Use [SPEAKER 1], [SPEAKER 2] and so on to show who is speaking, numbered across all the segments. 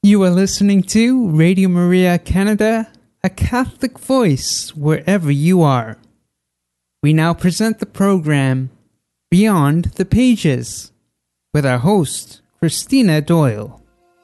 [SPEAKER 1] You are listening to Radio Maria Canada, a Catholic voice wherever you are. We now present the program Beyond the Pages with our host, Christina Doyle.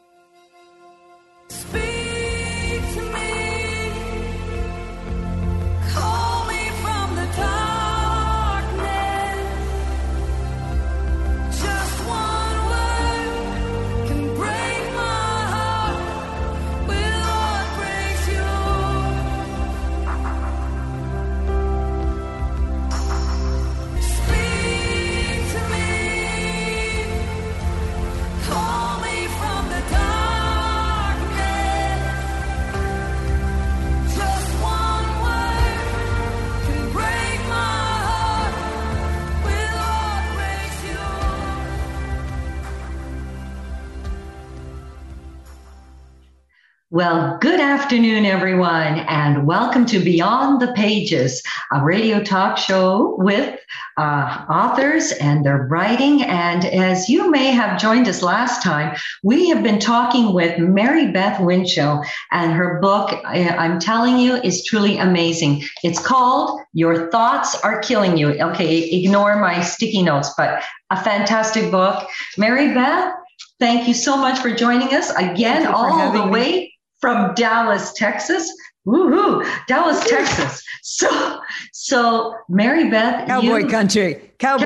[SPEAKER 2] Well, good afternoon, everyone, and welcome to Beyond the Pages, a radio talk show with authors and their writing. And as you may have joined us last time, we have been talking with Mary Beth Winchell, and her book, I'm telling you, is truly amazing. It's called Your Thoughts Are Killing You. Okay, ignore my sticky notes, but a fantastic book. Mary Beth, thank you so much for joining us again, all the way from Dallas, Texas. Woohoo, Dallas, Texas. So Mary Beth,
[SPEAKER 3] Cowboy country,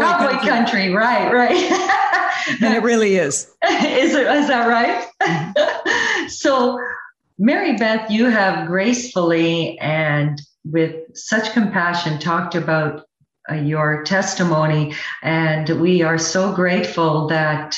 [SPEAKER 2] right.
[SPEAKER 3] And it really is.
[SPEAKER 2] Is that right? Mm-hmm. So Mary Beth, you have gracefully and with such compassion talked about your testimony, and we are so grateful that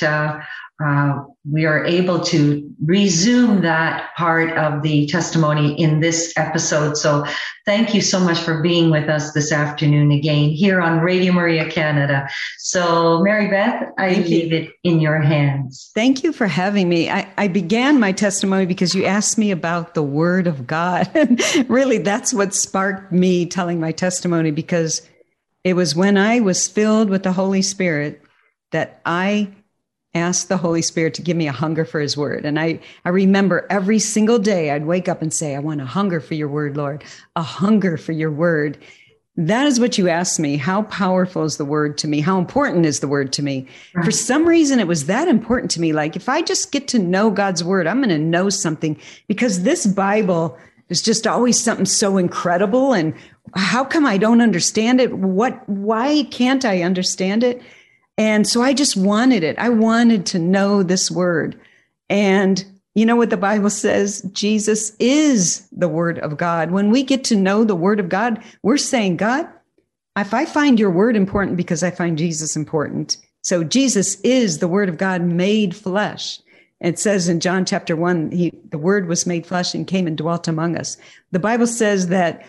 [SPEAKER 2] we are able to resume that part of the testimony in this episode. So thank you so much for being with us this afternoon again here on Radio Maria Canada. So Mary Beth, I leave it in your hands.
[SPEAKER 3] Thank you for having me. I began my testimony because you asked me about the Word of God. And really, that's what sparked me telling my testimony, because it was when I was filled with the Holy Spirit that I asked the Holy Spirit to give me a hunger for his word. And I remember every single day I'd wake up and say, I want a hunger for your word, Lord, a hunger for your word. That is what you asked me. How powerful is the word to me? How important is the word to me? Right. For some reason, it was that important to me. Like, if I just get to know God's word, I'm going to know something, because this Bible is just always something so incredible. And how come I don't understand it? Why can't I understand it? And so I just wanted it. I wanted to know this word. And you know what the Bible says? Jesus is the word of God. When we get to know the word of God, we're saying, God, if I find your word important because I find Jesus important. So Jesus is the word of God made flesh. It says in John chapter 1, the word was made flesh and came and dwelt among us. The Bible says that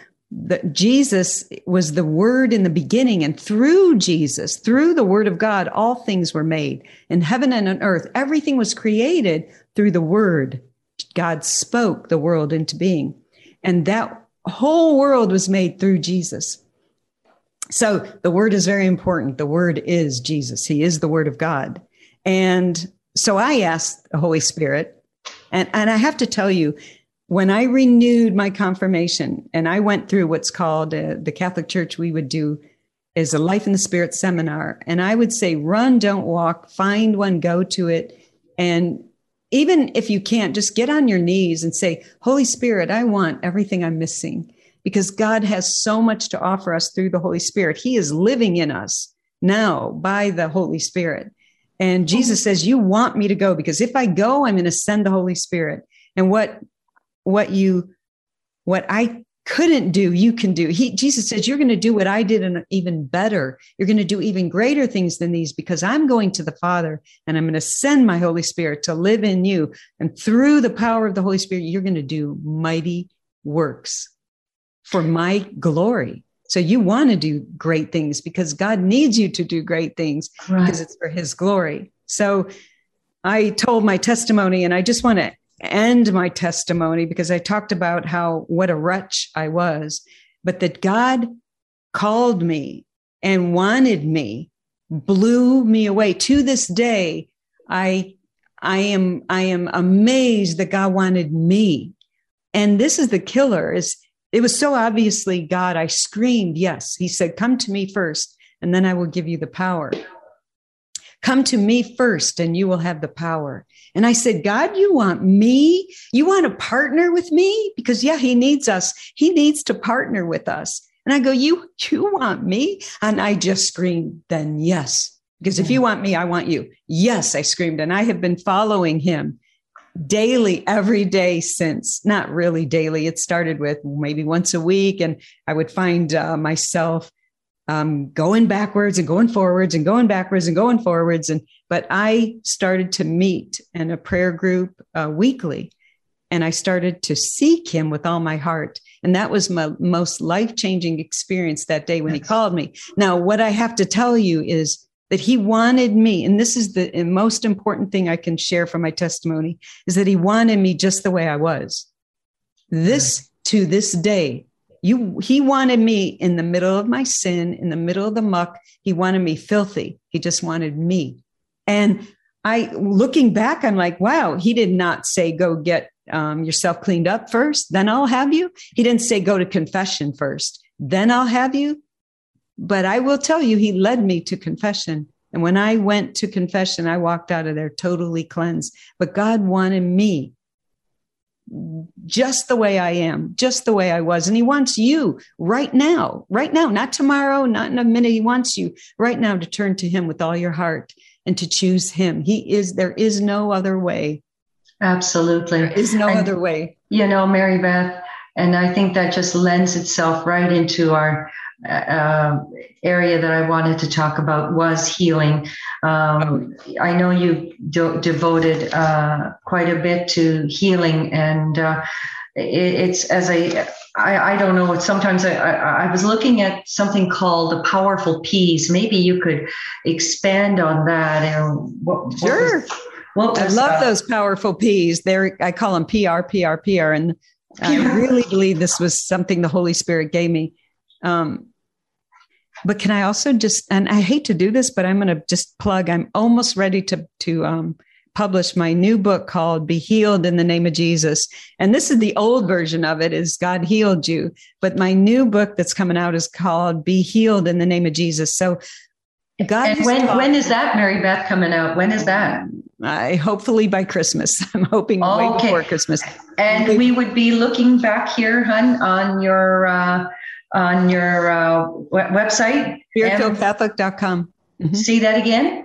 [SPEAKER 3] Jesus was the word in the beginning, and through Jesus, through the word of God, all things were made in heaven and on earth. Everything was created through the word. God spoke the world into being, and that whole world was made through Jesus. So the word is very important. The word is Jesus. He is the word of God. And so I asked the Holy Spirit, and I have to tell you, when I renewed my confirmation and I went through what's called the Catholic Church, we would do is a Life in the Spirit seminar. And I would say, run, don't walk, find one, go to it. And even if you can't, just get on your knees and say, Holy Spirit, I want everything I'm missing, because God has so much to offer us through the Holy Spirit. He is living in us now by the Holy Spirit. And Jesus says, you want me to go, because if I go, I'm going to send the Holy Spirit. And what I couldn't do, you can do. Jesus says, you're going to do what I did and even better. You're going to do even greater things than these, because I'm going to the Father and I'm going to send my Holy Spirit to live in you. And through the power of the Holy Spirit, you're going to do mighty works for my glory. So you want to do great things because God needs you to do great things, right, because it's for his glory. So I told my testimony, and I just want to end my testimony because I talked about what a wretch I was, but that God called me and wanted me, blew me away. To this day, I I am amazed that God wanted me. And this is the killer, is it was so obviously God. I screamed, yes. He said, come to me first, and then I will give you the power. Come to me first, and you will have the power. And I said, God, you want me? You want to partner with me? Because, yeah, he needs us. He needs to partner with us. And I go, you want me? And I just screamed, then yes. Because if you want me, I want you. Yes, I screamed. And I have been following him daily, every day since. Not really daily. It started with maybe once a week. And I would find myself going backwards and going forwards and going backwards and going forwards. But I started to meet in a prayer group weekly. And I started to seek him with all my heart. And that was my most life-changing experience that day when he called me. Now, what I have to tell you is that he wanted me, and this is the most important thing I can share from my testimony, is that he wanted me just the way I was. To this day, he wanted me in the middle of my sin, in the middle of the muck. He wanted me filthy. He just wanted me. And looking back, I'm like, wow, he did not say, go get yourself cleaned up first, then I'll have you. He didn't say, go to confession first, then I'll have you. But I will tell you, he led me to confession. And when I went to confession, I walked out of there totally cleansed. But God wanted me just the way I am, just the way I was. And he wants you right now, not tomorrow, not in a minute. He wants you right now to turn to him with all your heart and to choose him. There is no other way.
[SPEAKER 2] Absolutely.
[SPEAKER 3] There is no other way.
[SPEAKER 2] Mary Beth, and I think that just lends itself right into our area that I wanted to talk about was healing. I know you devoted quite a bit to healing, and it's as I don't know. Sometimes I was looking at something called the powerful P's. Maybe you could expand on that.
[SPEAKER 3] Sure. I love those powerful P's. I call them PR. And I really believe this was something the Holy Spirit gave me. But can I also and I hate to do this, but I'm going to just plug, I'm almost ready to publish my new book called Be Healed in the Name of Jesus. And this is the old version of it, is God Healed You. But my new book that's coming out is called Be Healed in the Name of Jesus. So God.
[SPEAKER 2] And when is that, Mary Beth, coming out? When is that?
[SPEAKER 3] Hopefully by Christmas. I'm hoping way before Christmas.
[SPEAKER 2] And we would be looking back here, hun, on your website.
[SPEAKER 3] SpiritFilledCatholic.com. Mm-hmm.
[SPEAKER 2] See that again?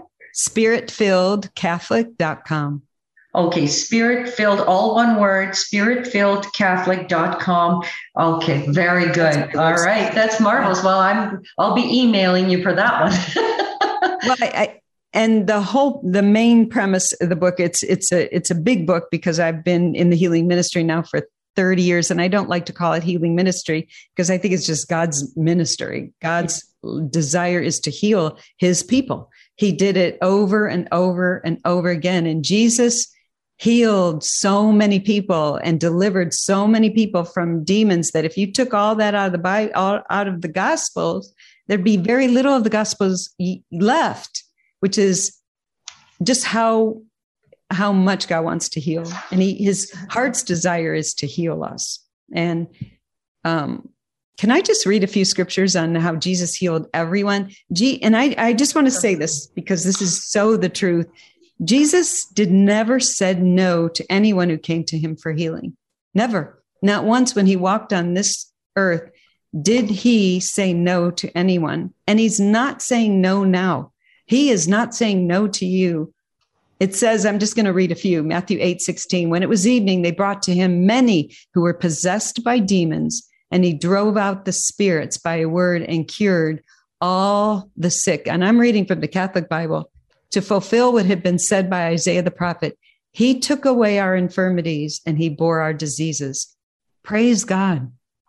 [SPEAKER 3] SpiritFilledCatholic.com.
[SPEAKER 2] Okay, Spirit-filled, all one word, SpiritFilledCatholic.com. Okay, very good. All right, that's marvelous. Well, I'll be emailing you for that one.
[SPEAKER 3] Well, and the main premise of the book, it's a big book because I've been in the healing ministry now for 30 years, and I don't like to call it healing ministry because I think it's just God's ministry. God's desire is to heal his people. He did it over and over and over again. And Jesus healed so many people and delivered so many people from demons that if you took all that out of the Bible, out of the Gospels, there'd be very little of the Gospels left, which is just how much God wants to heal. And his heart's desire is to heal us. And can I just read a few scriptures on how Jesus healed everyone? And I just want to say this because this is so the truth. Jesus never said no to anyone who came to him for healing. Never. Not once when he walked on this earth did he say no to anyone. And he's not saying no now. He is not saying no to you. It says, I'm just going to read a few. Matthew 8:16. When it was evening, they brought to him many who were possessed by demons, and he drove out the spirits by a word and cured all the sick. And I'm reading from the Catholic Bible to fulfill what had been said by Isaiah the prophet. He took away our infirmities and he bore our diseases. Praise God.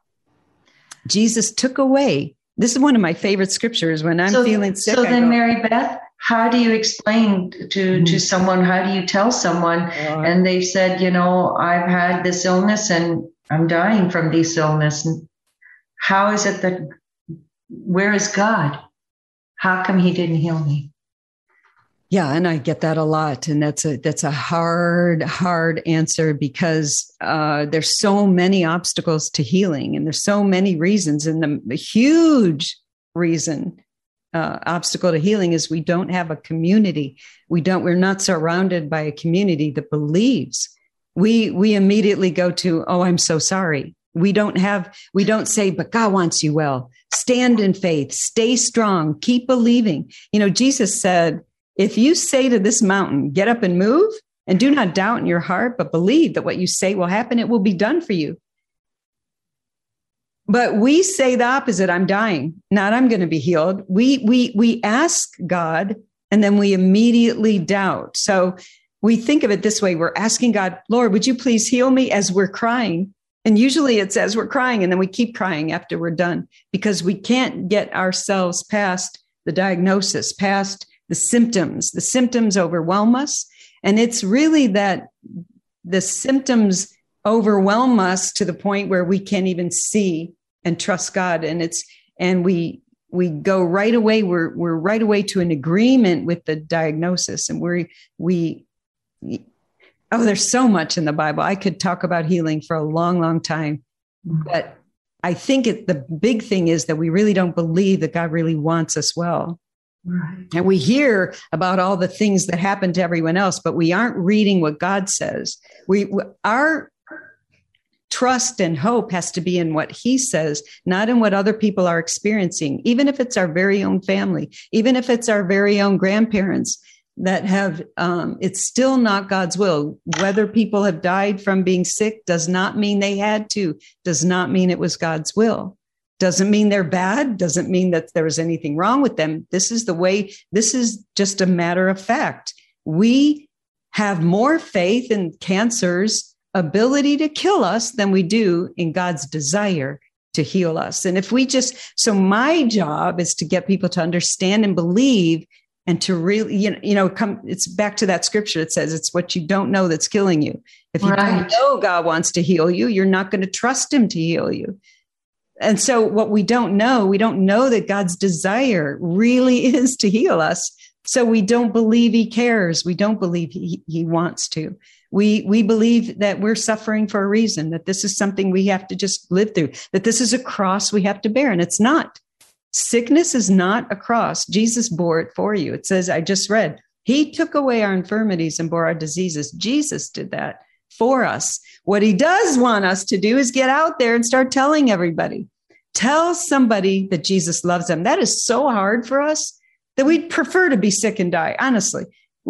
[SPEAKER 3] Jesus took away. This is one of my favorite scriptures when I'm feeling sick.
[SPEAKER 2] So then, Mary Beth, how do you explain to someone, how do you tell someone, and they've said, I've had this illness and I'm dying from this illness. And how is it where is God? How come he didn't heal me?
[SPEAKER 3] Yeah, and I get that a lot, and that's a hard answer because there's so many obstacles to healing, and there's so many reasons, and the huge reason obstacle to healing is we don't have a community. We're not surrounded by a community that believes. We immediately go to, oh, I'm so sorry. We don't say, but God wants you well. Stand in faith, stay strong, keep believing. Jesus said, if you say to this mountain, get up and move, and do not doubt in your heart, but believe that what you say will happen, it will be done for you. But we say the opposite. I'm dying, not I'm going to be healed. We ask God, and then we immediately doubt. So we think of it this way. We're asking God, Lord, would you please heal me, as we're crying? And usually it says we're crying, and then we keep crying after we're done because we can't get ourselves past the diagnosis, past the symptoms. The symptoms overwhelm us. And it's really that the symptoms overwhelm us to the point where we can't even see and trust God. And we go right away. We're right away to an agreement with the diagnosis. And there's so much in the Bible. I could talk about healing for a long, long time. But I think the big thing is that we really don't believe that God really wants us well. Right. And we hear about all the things that happen to everyone else, but we aren't reading what God says. Our trust and hope has to be in what he says, not in what other people are experiencing, even if it's our very own family, even if it's our very own grandparents that have, it's still not God's will. Whether people have died from being sick does not mean they had to, does not mean it was God's will. Doesn't mean they're bad, doesn't mean that there was anything wrong with them. This is just a matter of fact. We have more faith in cancer's ability to kill us than we do in God's desire to heal us. And if so my job is to get people to understand and believe and to really, it's back to that scripture. It says it's what you don't know that's killing you. If you don't know God wants to heal you, you're not going to trust him to heal you. And so what we don't know that God's desire really is to heal us. So we don't believe he cares. We don't believe he wants to. We believe that we're suffering for a reason, that this is something we have to just live through, that this is a cross we have to bear. And it's not. Sickness is not a cross. Jesus bore it for you. It says, I just read, he took away our infirmities and bore our diseases. Jesus did that for us. What he does want us to do is get out there and start telling everybody. Tell somebody that Jesus loves them. That is so hard for us that we'd prefer to be sick and die. Honestly,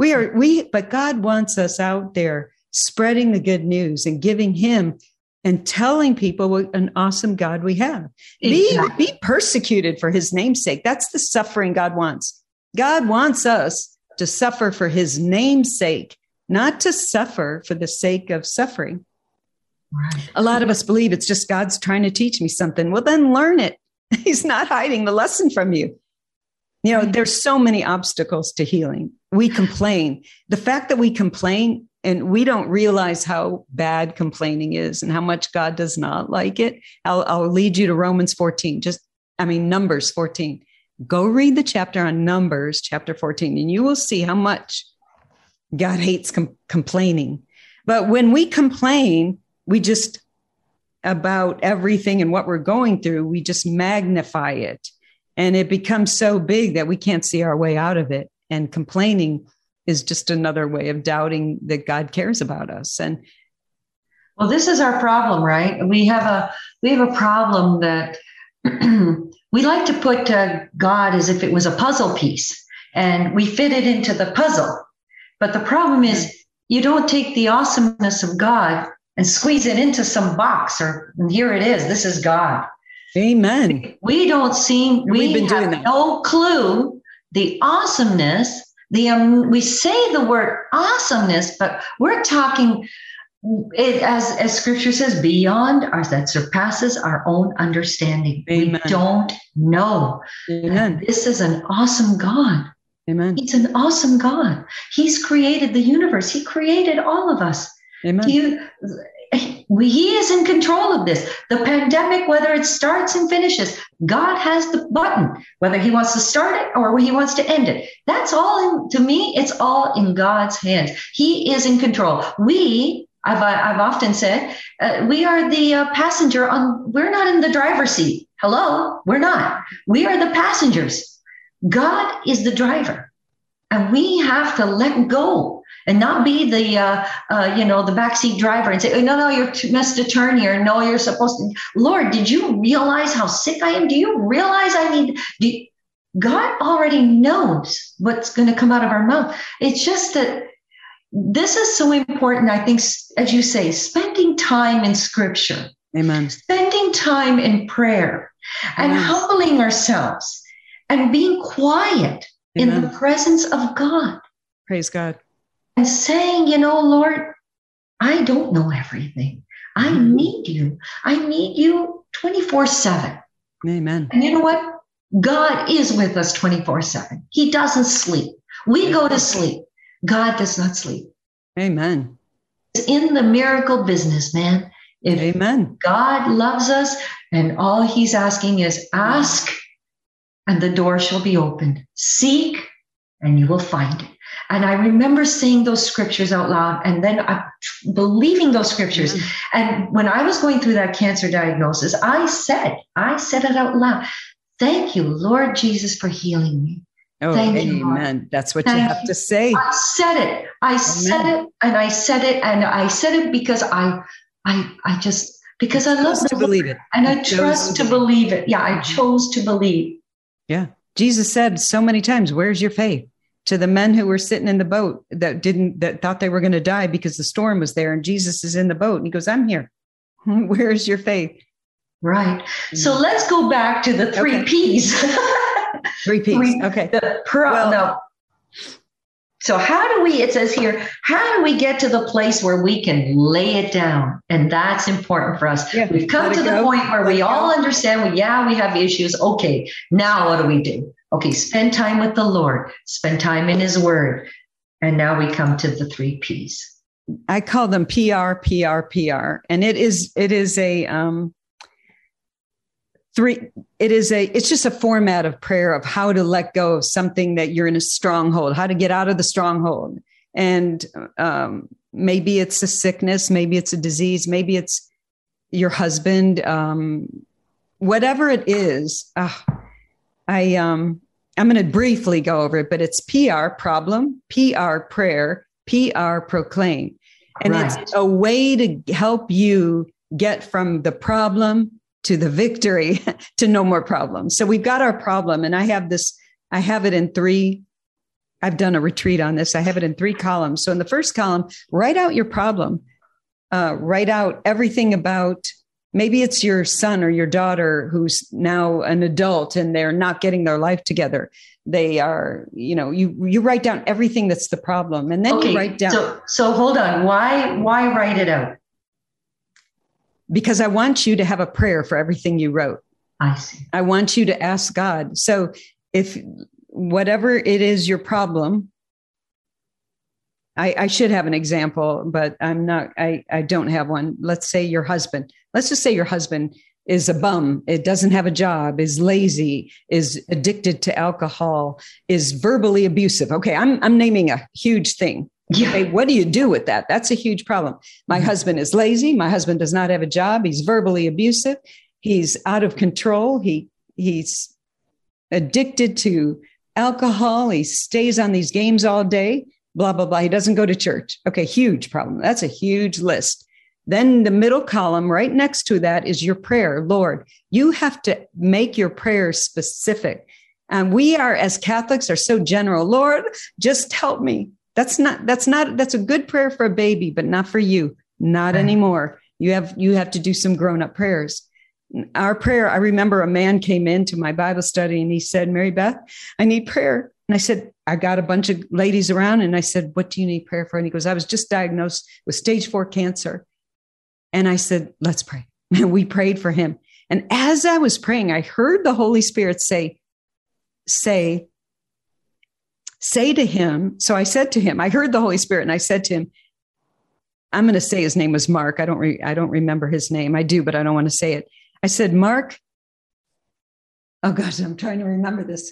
[SPEAKER 3] but God wants us out there spreading the good news and giving him and telling people what an awesome God we have. Exactly. Be persecuted for his name's sake. That's the suffering God wants. God wants us to suffer for his name's sake, not to suffer for the sake of suffering. Right. A lot of us believe it's just God's trying to teach me something. Well, then learn it. He's not hiding the lesson from you. There's so many obstacles to healing. We complain. The fact that we complain and we don't realize how bad complaining is and how much God does not like it. I'll lead you to Romans 14, Numbers 14. Go read the chapter on Numbers, chapter 14, and you will see how much God hates complaining. But when we complain, we just about everything and what we're going through, we just magnify it. And it becomes so big that we can't see our way out of it. And complaining is just another way of doubting that God cares about us. And
[SPEAKER 2] well, this is our problem, right? We have a problem that we like to put God as if it was a puzzle piece, and we fit it into the puzzle. But the problem is you don't take the awesomeness of God and squeeze it into some box, and here it is. This is God.
[SPEAKER 3] Amen.
[SPEAKER 2] We have no clue the awesomeness. We say the word awesomeness, but we're talking it as Scripture says, beyond ours, that surpasses our own understanding. Amen. We don't know. Amen. This is an awesome God.
[SPEAKER 3] Amen.
[SPEAKER 2] He's an awesome God. He's created the universe. He created all of us.
[SPEAKER 3] Amen.
[SPEAKER 2] He is in control of this. The pandemic, whether it starts and finishes, God has the button, whether he wants to start it or he wants to end it. That's all, to me, it's all in God's hands. He is in control. I've often said, we are the passenger we're not in the driver's seat. Hello, we're not. We are the passengers. God is the driver. And we have to let go and not be the backseat driver and say, oh, no, you're missed a turn here. No, you're supposed to. Lord, did you realize how sick I am? Do you realize God already knows what's going to come out of our mouth. It's just that this is so important. I think, as you say, spending time in scripture.
[SPEAKER 3] Amen.
[SPEAKER 2] Spending time in prayer and humbling ourselves and being quiet in the presence of God.
[SPEAKER 3] Praise God.
[SPEAKER 2] And saying, Lord, I don't know everything. I need you. I need you 24/7.
[SPEAKER 3] Amen.
[SPEAKER 2] And you know what? God is with us 24/7. He doesn't sleep. We go to sleep. God does not sleep.
[SPEAKER 3] Amen.
[SPEAKER 2] It's in the miracle business, man.
[SPEAKER 3] Amen.
[SPEAKER 2] God loves us, and all he's asking is ask, and the door shall be opened. Seek, and you will find it. And I remember saying those scriptures out loud, and then believing those scriptures. And when I was going through that cancer diagnosis, I said it out loud. Thank you, Lord Jesus, for healing me.
[SPEAKER 3] Oh,
[SPEAKER 2] Thank
[SPEAKER 3] amen.
[SPEAKER 2] you, Lord.
[SPEAKER 3] That's what you have to say.
[SPEAKER 2] I said it. I said it because because I love
[SPEAKER 3] to believe it.
[SPEAKER 2] And I trust to believe it. Yeah, I chose to believe.
[SPEAKER 3] Yeah. Jesus said so many times, where's your faith? To the men who were sitting in the boat that thought they were going to die because the storm was there, and Jesus is in the boat and he goes, I'm here. Where's your faith?
[SPEAKER 2] Right. So let's go back to the three P's.
[SPEAKER 3] 3 P's. Okay.
[SPEAKER 2] So it says here, how do we get to the place where we can lay it down? And that's important for us. Yeah, we've come to the point where we all understand, we have issues. Okay, now what do we do? Okay, spend time with the Lord, spend time in his word. And now we come to the 3 P's.
[SPEAKER 3] I call them PR. And it's just a format of prayer of how to let go of something that you're in a stronghold, how to get out of the stronghold. And maybe it's a sickness, maybe it's a disease, maybe it's your husband, whatever it is. I'm going to briefly go over it, but it's PR, problem, PR, prayer, PR, proclaim. And It's a way to help you get from the problem to the victory, to no more problems. So we've got our problem. And I have it in 3. I've done a retreat on this. I have it in 3 columns. So in the first column, write out your problem. Write out everything about, maybe it's your son or your daughter who's now an adult and they're not getting their life together. They are, you write down everything that's the problem. And then you write down.
[SPEAKER 2] So hold on. Why write it out?
[SPEAKER 3] Because I want you to have a prayer for everything you wrote.
[SPEAKER 2] I see.
[SPEAKER 3] I want you to ask God. So if whatever it is your problem, I should have an example, but I don't have one. Let's say your husband. Let's just say your husband is a bum. It doesn't have a job, is lazy, is addicted to alcohol, is verbally abusive. Okay, I'm naming a huge thing. Yeah. Okay, what do you do with that? That's a huge problem. My husband is lazy. My husband does not have a job. He's verbally abusive. He's out of control. He's addicted to alcohol. He stays on these games all day, blah, blah, blah. He doesn't go to church. Okay, huge problem. That's a huge list. Then the middle column right next to that is your prayer. Lord, you have to make your prayer specific. And we are, as Catholics, are so general. Lord, just help me. That's a good prayer for a baby, but not for you. Not anymore. You have to do some grown-up prayers. Our prayer, I remember a man came into my Bible study and he said, Mary Beth, I need prayer. And I said, I got a bunch of ladies around and I said, what do you need prayer for? And he goes, I was just diagnosed with stage 4 cancer. And I said, let's pray. And we prayed for him. And as I was praying, I heard the Holy Spirit say to him. So I said to him, I heard the Holy Spirit and I said to him, I'm going to say his name was Mark. I don't remember his name. I do, but I don't want to say it. I said, Mark, oh gosh, I'm trying to remember this.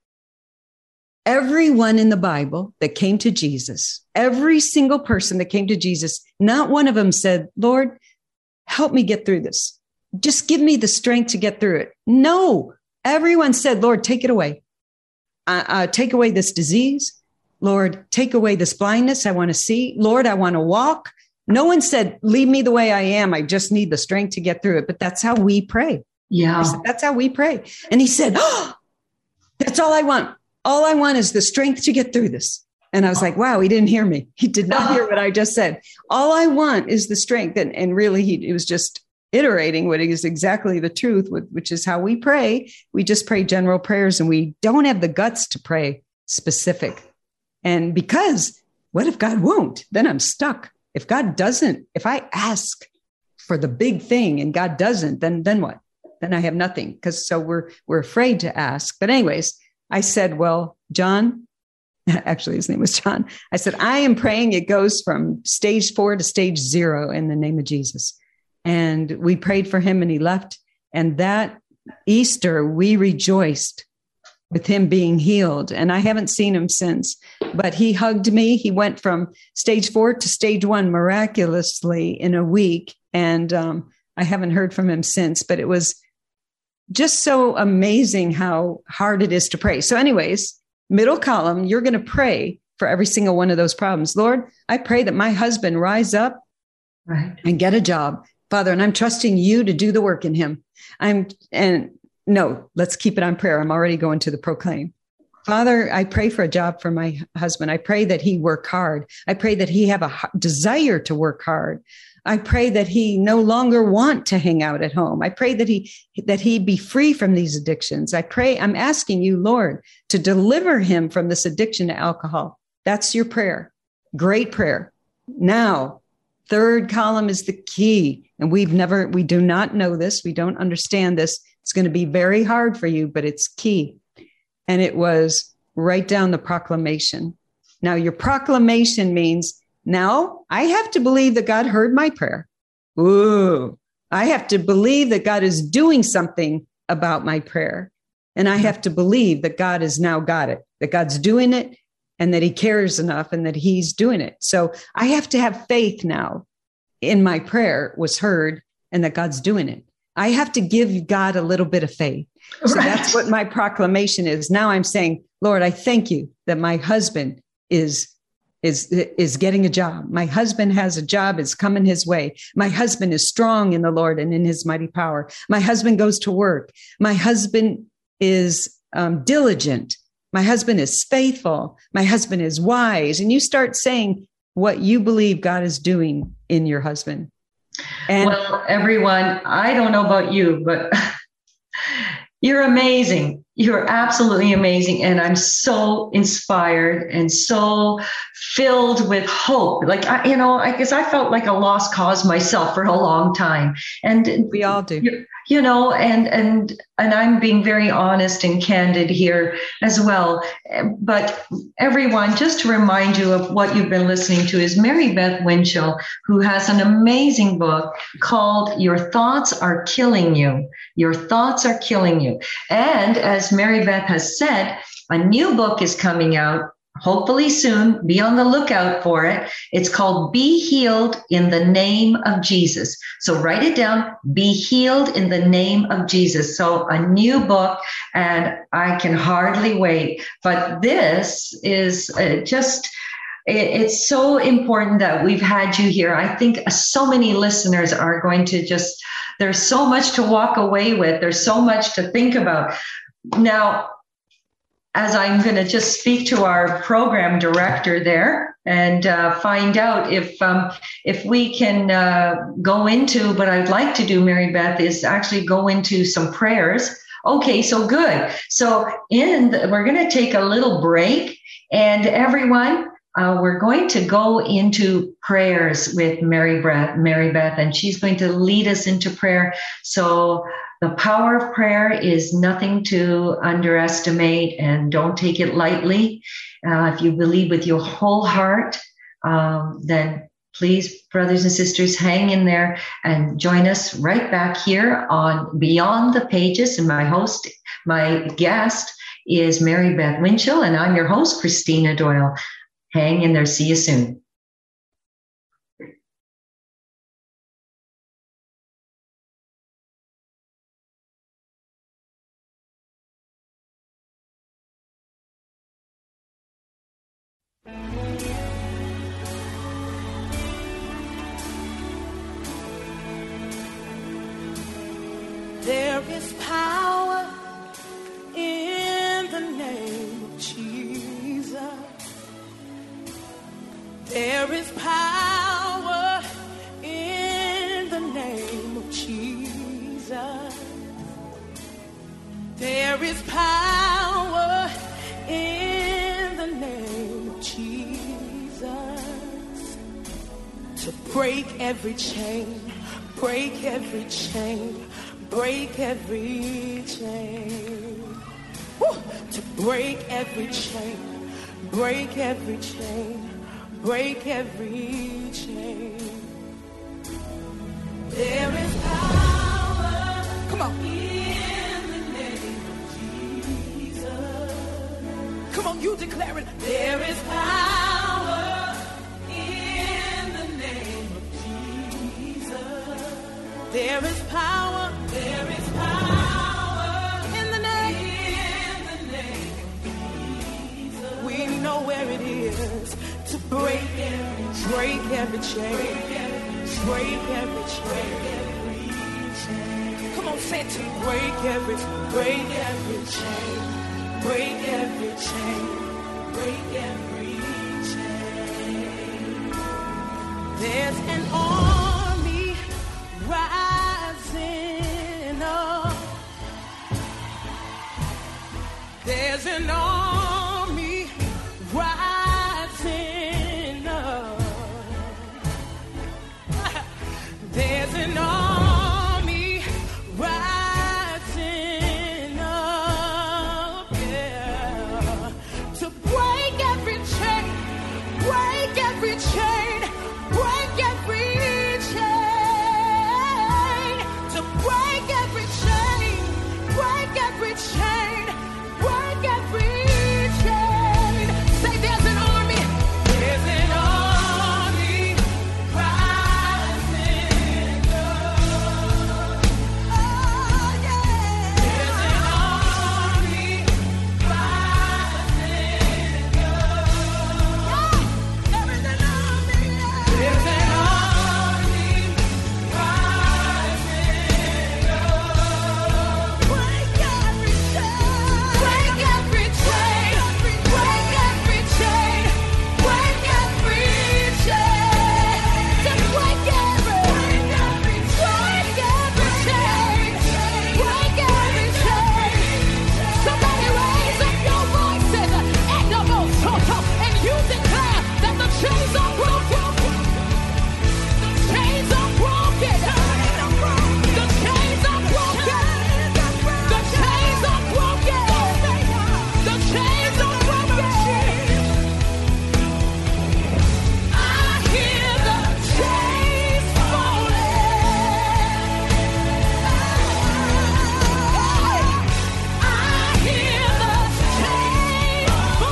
[SPEAKER 3] Everyone in the Bible that came to Jesus, every single person that came to Jesus, not one of them said, Lord, help me get through this. Just give me the strength to get through it. No, everyone said, Lord, take it away. Take away this disease. Lord, take away this blindness. I want to see. Lord, I want to walk. No one said, leave me the way I am. I just need the strength to get through it. But that's how we pray.
[SPEAKER 2] Yeah.
[SPEAKER 3] Said, that's how we pray. And he said, oh, that's all I want. All I want is the strength to get through this. And I was like, wow, he didn't hear me. He did not hear what I just said. All I want is the strength. And really, it was just iterating what is exactly the truth, which is how we pray. We just pray general prayers, and we don't have the guts to pray specific. And because what if God won't? Then I'm stuck. If God doesn't, if I ask for the big thing and God doesn't, then what? Then I have nothing. Because so we're afraid to ask. But anyways, I said, well, John, actually his name was John. I said, I am praying it goes from stage 4 to stage 0 in the name of Jesus. And we prayed for him and he left. And that Easter, we rejoiced with him being healed. And I haven't seen him since, but he hugged me. He went from stage 4 to stage 1 miraculously in a week. And I haven't heard from him since, but it was just so amazing how hard it is to pray. So anyways, middle column, you're going to pray for every single one of those problems. Lord, I pray that my husband rise up and get a job, Father, and I'm trusting you to do the work in him. No, let's keep it on prayer. I'm already going to the proclaim. Father, I pray for a job for my husband. I pray that he work hard. I pray that he have a desire to work hard. I pray that he no longer want to hang out at home. I pray that he be free from these addictions. I'm asking you, Lord, to deliver him from this addiction to alcohol. That's your prayer. Great prayer. Now, third column is the key. And we do not know this. We don't understand this. It's going to be very hard for you, but it's key. And it was write down the proclamation. Now, your proclamation means now I have to believe that God heard my prayer. Ooh, I have to believe that God is doing something about my prayer. And I have to believe that God has now got it, that God's doing it and that he cares enough and that he's doing it. So I have to have faith now in my prayer was heard and that God's doing it. I have to give God a little bit of faith. So that's what my proclamation is. Now I'm saying, Lord, I thank you that my husband is getting a job. My husband has a job. It's coming his way. My husband is strong in the Lord and in his mighty power. My husband goes to work. My husband is diligent. My husband is faithful. My husband is wise. And you start saying what you believe God is doing in your husband. And
[SPEAKER 2] well, everyone, I don't know about you, but you're amazing. You're absolutely amazing. And I'm so inspired and so filled with hope. Like, I guess I felt like a lost cause myself for a long time. And
[SPEAKER 3] we all do.
[SPEAKER 2] And I'm being very honest and candid here as well. But everyone, just to remind you of what you've been listening to is Mary Beth Winchell, who has an amazing book called Your Thoughts Are Killing You. Your Thoughts Are Killing You. And as Mary Beth has said, a new book is coming out. Hopefully soon. Be on the lookout for it. It's called Be Healed in the Name of Jesus. So write it down. Be Healed in the Name of Jesus. So a new book, and I can hardly wait. But this is it's so important that we've had you here. I think so many listeners are going to there's so much to walk away with. There's so much to think about. Now, as I'm going to just speak to our program director there and find out if we can go into, what I'd like to do, Mary Beth, is actually go into some prayers. Okay, so good. So we're going to take a little break, and everyone, we're going to go into prayers with Mary Beth, and she's going to lead us into prayer. So the power of prayer is nothing to underestimate, and don't take it lightly. If you believe with your whole heart, then Please, brothers and sisters, hang in there and join us right back here on Beyond the Pages. And my guest is Mary Beth Winchell, and I'm your host, Christina Doyle. Hang in there. See you soon.
[SPEAKER 4] There is power in the name of Jesus. There is power in the name of Jesus. There is power in the name of Jesus to break every chain, break every chain. Break every chain. Woo! To break every chain. Break every chain. Break every chain. There is power. Come on. In the name of Jesus. Come on, you declare it. There is power in the name of Jesus. There is power. There is power in the name of Jesus. We know where it is to break every chain, break every chain. Come on, say it to me. Break every chain, break every chain, break every chain. There's an army rising up. There's an army rising up. There's an army rising up, yeah, to break every chain, break every chain, break every chain, to break every chain, break every chain, break every chain. Say there's an army rising up. Oh yeah. There's an army rising up. Yeah. There is an army. There's an army rising up. Break every chain. Break every chain. Break every chain. Break every chain. Just break every chain. Break every chain. Somebody raise up your voices and the most and you declare that the chains are broken. The chains are broken. The chains are broken. The chains are broken. The chains are broken. I hear the chains falling. I hear the chains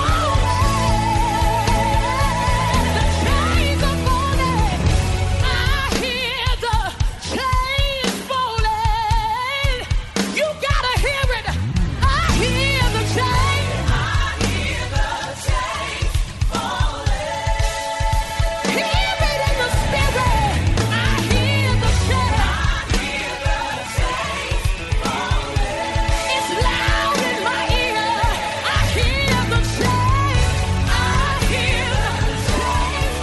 [SPEAKER 4] falling. The chains are falling. I hear the chains falling. You gotta hear it. I hear the chains. I hear the chains falling. Hear it in the spirit. I hear the chains. I hear the chains falling. It's loud in my ear. I hear the chains. I hear the chains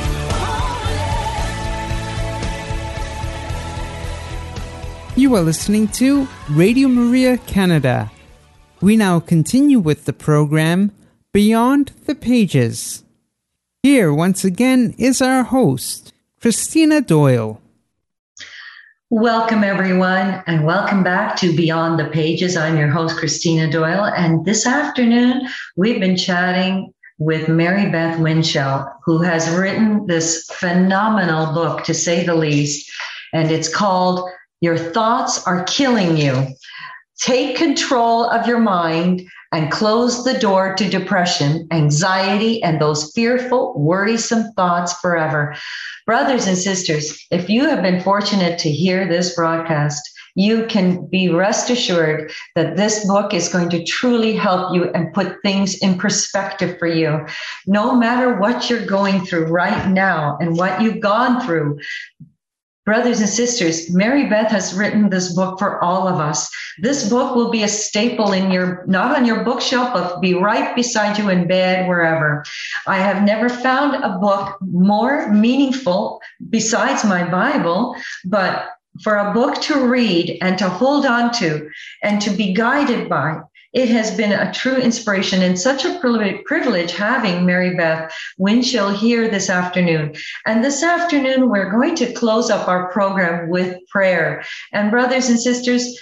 [SPEAKER 4] falling.
[SPEAKER 1] You are listening to Radio Maria Canada. We now continue with the program Beyond the Pages. Here once again is our host, Christina Doyle.
[SPEAKER 2] Welcome, everyone, and welcome back to Beyond the Pages. I'm your host, Christina Doyle, and this afternoon we've been chatting with Mary Beth Winchell, who has written this phenomenal book, to say the least. And it's called Your Thoughts Are Killing You. Take control of your mind and close the door to depression, anxiety, and those fearful, worrisome thoughts forever. Brothers and sisters, if you have been fortunate to hear this broadcast, you can be rest assured that this book is going to truly help you and put things in perspective for you. No matter what you're going through right now and what you've gone through, brothers and sisters, Mary Beth has written this book for all of us. This book will be a staple in your, not on your bookshelf, but be right beside you in bed, wherever. I have never found a book more meaningful besides my Bible, but for a book to read and to hold on to and to be guided by. It has been a true inspiration and such a privilege having Mary Beth Winchell here this afternoon. And this afternoon, we're going to close up our program with prayer. And brothers and sisters,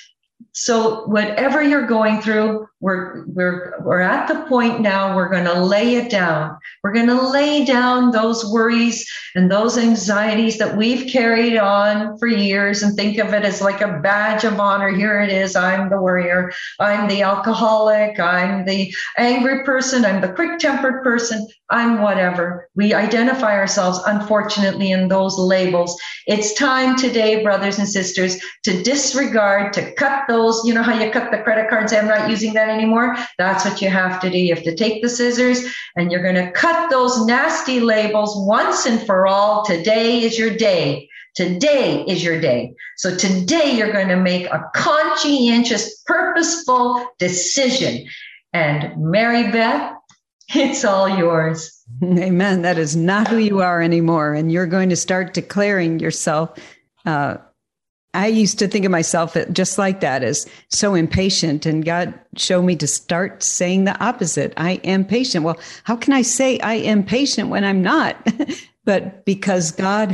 [SPEAKER 2] so whatever you're going through, we're at the point now, we're going to lay it down. We're going to lay down those worries and those anxieties that we've carried on for years and think of it as like a badge of honor. Here it is. I'm the worrier. I'm the alcoholic. I'm the angry person. I'm the quick-tempered person. I'm whatever. We identify ourselves, unfortunately, in those labels. It's time today, brothers and sisters, to disregard, to cut those, you know how you cut the credit card and say, I'm not using that anymore? That's what you have to do. You have to take the scissors and you're going to cut those nasty labels once and for all. Today is your day. Today is your day. So today you're going to make a conscientious, purposeful decision. And Mary Beth, it's all yours.
[SPEAKER 3] Amen. That is not who you are anymore. And you're going to start declaring yourself. I used to think of myself just like that, as so impatient. And God showed me to start saying the opposite. I am patient. Well, how can I say I am patient when I'm not? But because God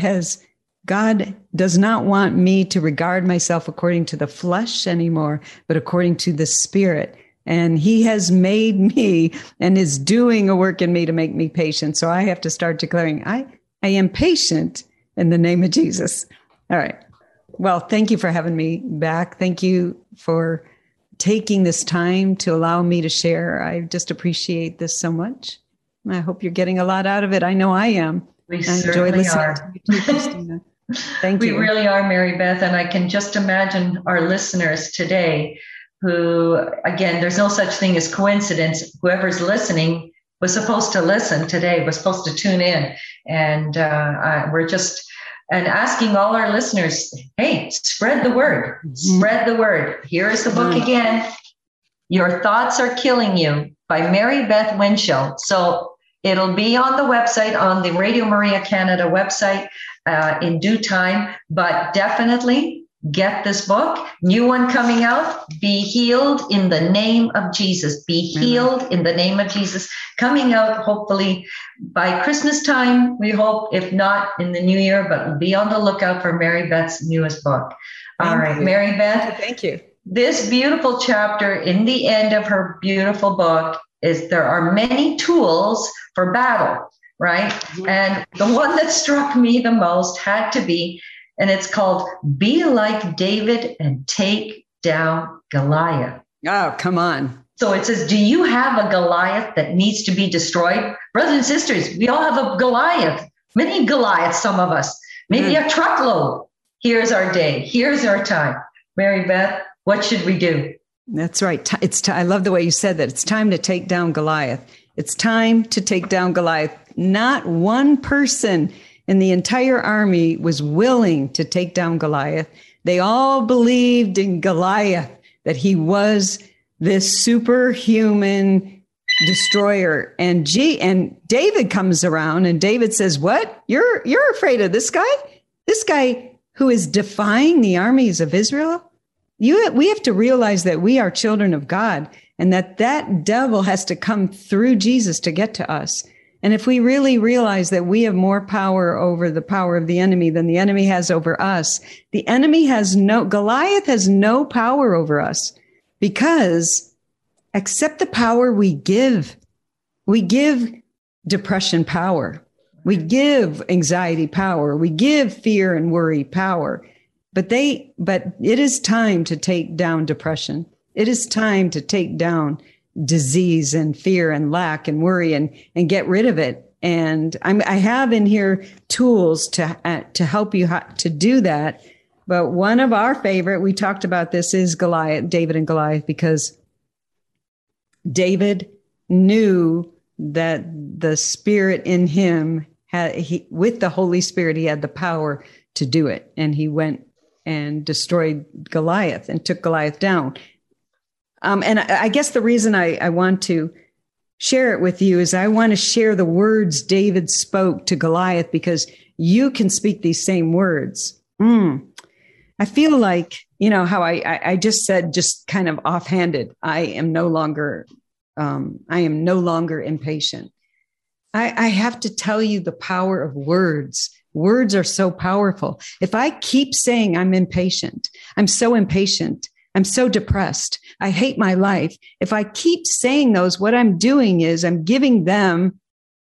[SPEAKER 3] does not want me to regard myself according to the flesh anymore, but according to the Spirit. And He has made me and is doing a work in me to make me patient. So I have to start declaring, I am patient in the name of Jesus. All right. Well, thank you for having me back. Thank you for taking this time to allow me to share. I just appreciate this so much. I hope you're getting a lot out of it. I know I am.
[SPEAKER 2] We certainly are.
[SPEAKER 3] To you too, Christina. Thank you.
[SPEAKER 2] We really are, Mary Beth. And I can just imagine our listeners today who, again, there's no such thing as coincidence. Whoever's listening was supposed to listen today, was supposed to tune in. And we're just asking all our listeners, hey, spread the word. Spread the word. Here is the book again. Your Thoughts Are Killing You by Mary Beth Winchell. So it'll be on the website, on the Radio Maria Canada website in due time, but definitely get this book. New one coming out, Be Healed in the Name of Jesus. Be Healed in the Name of Jesus. Coming out hopefully by Christmas time, we hope, if not in the new year, but be on the lookout for Mary Beth's newest book. All right, Mary Beth.
[SPEAKER 3] Thank you.
[SPEAKER 2] This beautiful chapter in the end of her beautiful book is there are many tools for battle, right? And the one that struck me the most had to be, and it's called Be Like David and Take Down Goliath.
[SPEAKER 3] Oh, come on.
[SPEAKER 2] So it says, do you have a Goliath that needs to be destroyed? Brothers and sisters, we all have a Goliath, many Goliaths, some of us, maybe a truckload. Here's our day. Here's our time. Mary Beth, what should we do?
[SPEAKER 3] That's right. I love the way you said that. It's time to take down Goliath. It's time to take down Goliath. Not one person in the entire army was willing to take down Goliath. They all believed in Goliath, that he was this superhuman destroyer. And David comes around and David says, what? You're afraid of this guy? This guy who is defying the armies of Israel? We have to realize that we are children of God and that devil has to come through Jesus to get to us. And if we really realize that we have more power over the power of the enemy than the enemy has over us, Goliath has no power over us, because except the power we give depression power. We give anxiety power. We give fear and worry power. But it is time to take down depression. It is time to take down disease and fear and lack and worry and get rid of it. And I have in here tools to help you to do that. But one of our favorite, we talked about this, is Goliath, David and Goliath, because David knew that the Spirit in him with the Holy Spirit, he had the power to do it. And he went and destroyed Goliath and took Goliath down. And I guess the reason I want to share it with you is I want to share the words David spoke to Goliath, because you can speak these same words. I feel like, how I just said, just kind of offhanded, I am no longer impatient. I have to tell you the power of words. Words are so powerful. If I keep saying I'm impatient, I'm so impatient, I'm so depressed, I hate my life. If I keep saying those, what I'm doing is I'm giving them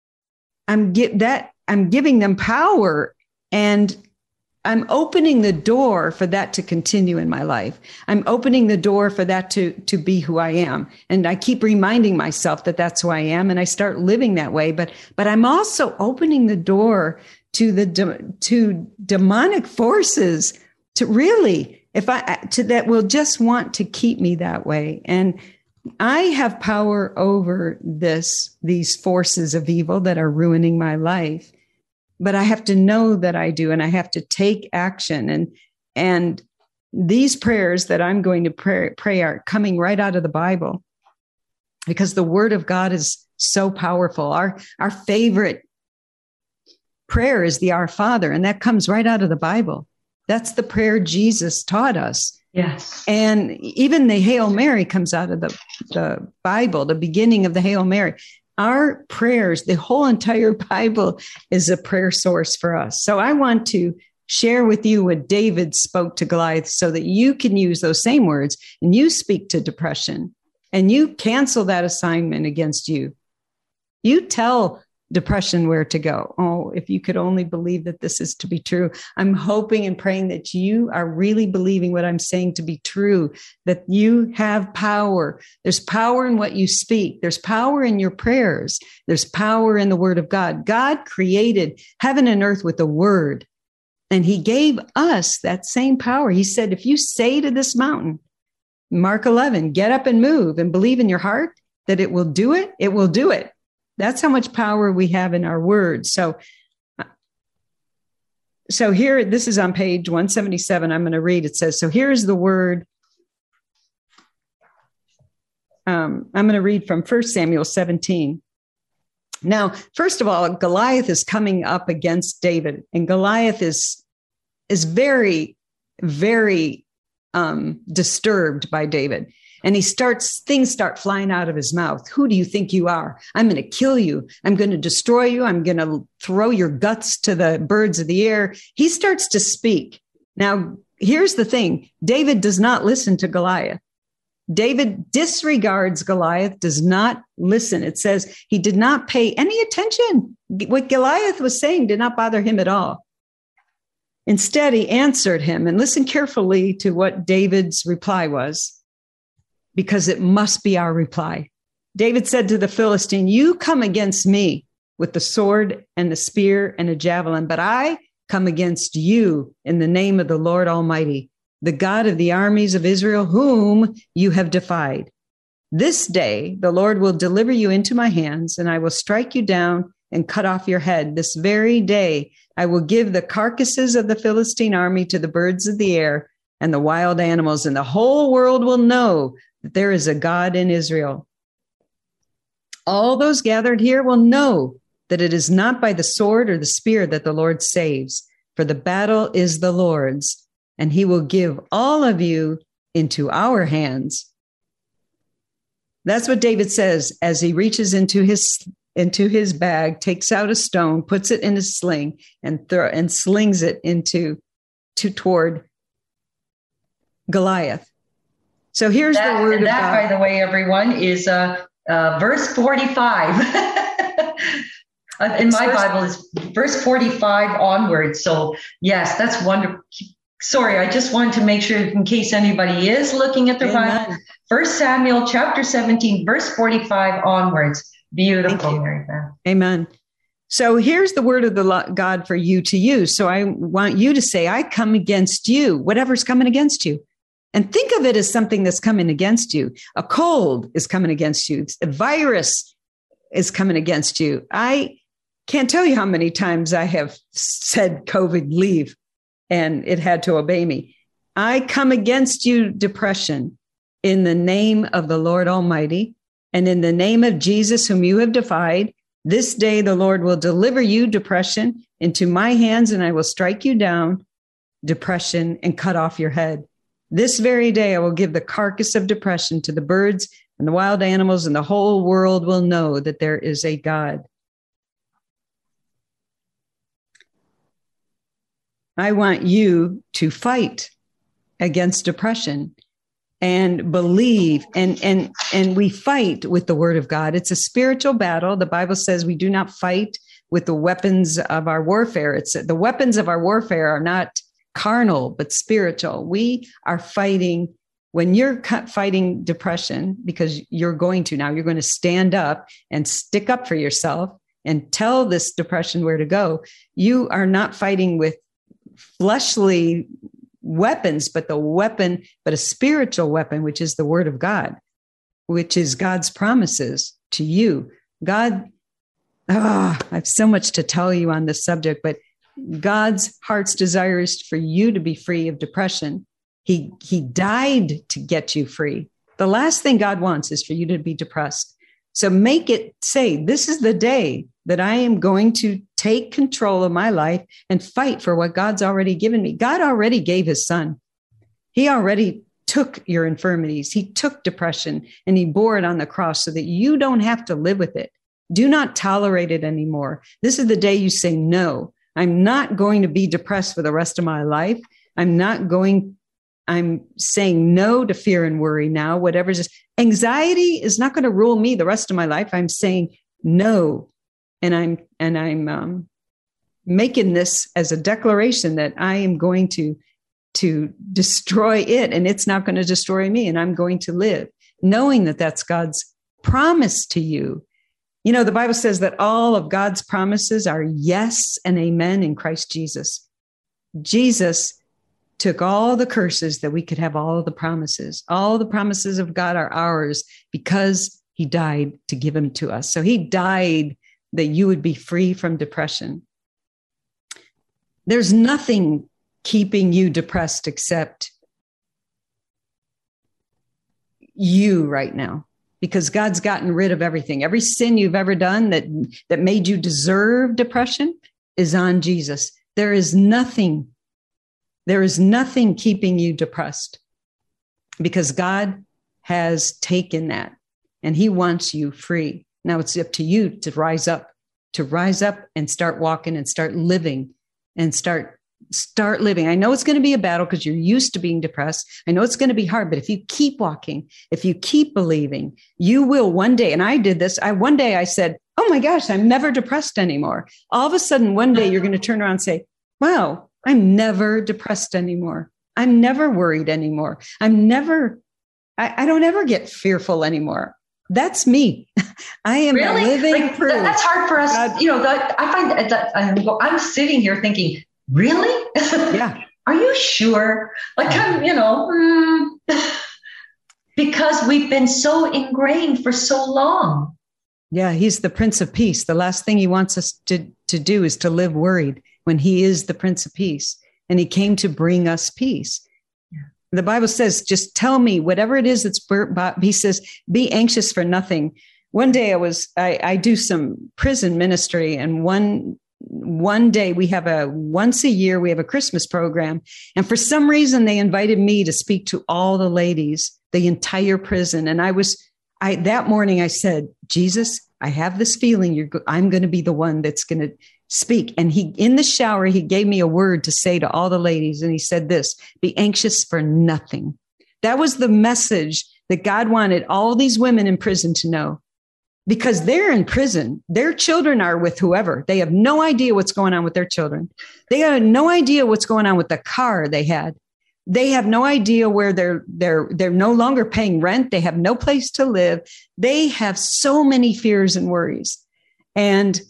[SPEAKER 3] power, and I'm opening the door for that to continue in my life. I'm opening the door for that to be who I am. And I keep reminding myself that that's who I am, and I start living that way. But I'm also opening the door to demonic forces that will just want to keep me that way. And I have power over these forces of evil that are ruining my life. But I have to know that I do, and I have to take action. And these prayers that I'm going to pray are coming right out of the Bible, because the Word of God is so powerful. Our favorite prayer is the Our Father, and that comes right out of the Bible. That's the prayer Jesus taught us.
[SPEAKER 2] Yes.
[SPEAKER 3] And even the Hail Mary comes out of the Bible, the beginning of the Hail Mary. Our prayers, the whole entire Bible is a prayer source for us. So I want to share with you what David spoke to Goliath, so that you can use those same words and you speak to depression and you cancel that assignment against you. You tell depression where to go. Oh, if you could only believe that this is to be true. I'm hoping and praying that you are really believing what I'm saying to be true, that you have power. There's power in what you speak. There's power in your prayers. There's power in the Word of God. God created heaven and earth with the Word, and He gave us that same power. He said, if you say to this mountain, Mark 11, get up and move, and believe in your heart that it will do it, it will do it. That's how much power we have in our words. So here, this is on page 177. I'm going to read. It says, so here's the word. I'm going to read from 1 Samuel 17. Now, first of all, Goliath is coming up against David, and Goliath is very, very disturbed by David. And things start flying out of his mouth. Who do you think you are? I'm going to kill you. I'm going to destroy you. I'm going to throw your guts to the birds of the air. He starts to speak. Now, here's the thing. David does not listen to Goliath. David disregards Goliath, does not listen. It says he did not pay any attention. What Goliath was saying did not bother him at all. Instead, he answered him, and listen carefully to what David's reply was, because it must be our reply. David said to the Philistine, you come against me with the sword and the spear and a javelin, but I come against you in the name of the Lord Almighty, the God of the armies of Israel, whom you have defied. This day the Lord will deliver you into my hands, and I will strike you down and cut off your head. This very day I will give the carcasses of the Philistine army to the birds of the air and the wild animals, and the whole world will know that there is a God in Israel. All those gathered here will know that it is not by the sword or the spear that the Lord saves, for the battle is the Lord's, and He will give all of you into our hands. That's what David says as he reaches into his bag, takes out a stone, puts it in a sling, and slings it toward Goliath. So here's the word of God.
[SPEAKER 2] By the way, everyone, is verse 45. In my Bible, it's verse 45 onwards. So yes, that's wonderful. Sorry, I just wanted to make sure in case anybody is looking at their Bible. 1 Samuel chapter 17, verse 45 onwards. Beautiful, Mary Beth.
[SPEAKER 3] Amen. So here's the word of the God for you to use. So I want you to say, I come against you, whatever's coming against you. And think of it as something that's coming against you. A cold is coming against you. A virus is coming against you. I can't tell you how many times I have said, COVID, leave, and it had to obey me. I come against you, depression, in the name of the Lord Almighty, and in the name of Jesus, whom you have defied. This day the Lord will deliver you, depression, into my hands, and I will strike you down, depression, and cut off your head. This very day I will give the carcass of depression to the birds and the wild animals, and the whole world will know that there is a God. I want you to fight against depression and believe, and we fight with the word of God. It's a spiritual battle. The Bible says we do not fight with the weapons of our warfare. It's the weapons of our warfare are not carnal, but spiritual. We are fighting. When you're fighting depression, because you're going to stand up and stick up for yourself and tell this depression where to go. You are not fighting with fleshly weapons, but a spiritual weapon, which is the word of God, which is God's promises to you. God, I have so much to tell you on this subject, but God's heart's desire is for you to be free of depression. He died to get you free. The last thing God wants is for you to be depressed. So make it say, this is the day that I am going to take control of my life and fight for what God's already given me. God already gave his son. He already took your infirmities. He took depression and he bore it on the cross so that you don't have to live with it. Do not tolerate it anymore. This is the day you say, no, I'm not going to be depressed for the rest of my life. I'm saying no to fear and worry now. Whatever's anxiety is not going to rule me the rest of my life. I'm saying no. And I'm making this as a declaration that I am going to destroy it, and it's not going to destroy me, and I'm going to live, knowing that that's God's promise to you. You know, the Bible says that all of God's promises are yes and amen in Christ Jesus. Jesus took all the curses that we could have all the promises. All the promises of God are ours because he died to give them to us. So he died that you would be free from depression. There's nothing keeping you depressed except you right now, because God's gotten rid of everything. Every sin you've ever done that made you deserve depression is on Jesus. There is nothing keeping you depressed because God has taken that and he wants you free. Now it's up to you to rise up and start walking and start living and start living. I know it's going to be a battle because you're used to being depressed. I know it's going to be hard, but if you keep walking, if you keep believing, you will one day. And I did this. One day I said, oh my gosh, I'm never depressed anymore. All of a sudden, one day you're going to turn around and say, wow, I'm never depressed anymore. I'm never worried anymore. I don't ever get fearful anymore. That's me. I am
[SPEAKER 2] really?
[SPEAKER 3] living proof.
[SPEAKER 2] That's hard for us. God, I find that I'm sitting here thinking, really?
[SPEAKER 3] Yeah.
[SPEAKER 2] Are you sure? Because we've been so ingrained for so long.
[SPEAKER 3] Yeah, he's the Prince of Peace. The last thing he wants us to do is to live worried when he is the Prince of Peace. And he came to bring us peace. Yeah. The Bible says, just tell me whatever it is that's, he says, be anxious for nothing. One day I do some prison ministry, and one day once a year, we have a Christmas program. And for some reason, they invited me to speak to all the ladies, the entire prison. And that morning I said, Jesus, I have this feeling I'm going to be the one that's going to speak. And in the shower, he gave me a word to say to all the ladies. And he said this, be anxious for nothing. That was the message that God wanted all these women in prison to know. because they're in prison. Their children are with whoever. They have no idea what's going on with their children. They have no idea what's going on with the car they had. They have no idea where they're no longer paying rent. They have no place to live. They have so many fears and worries. And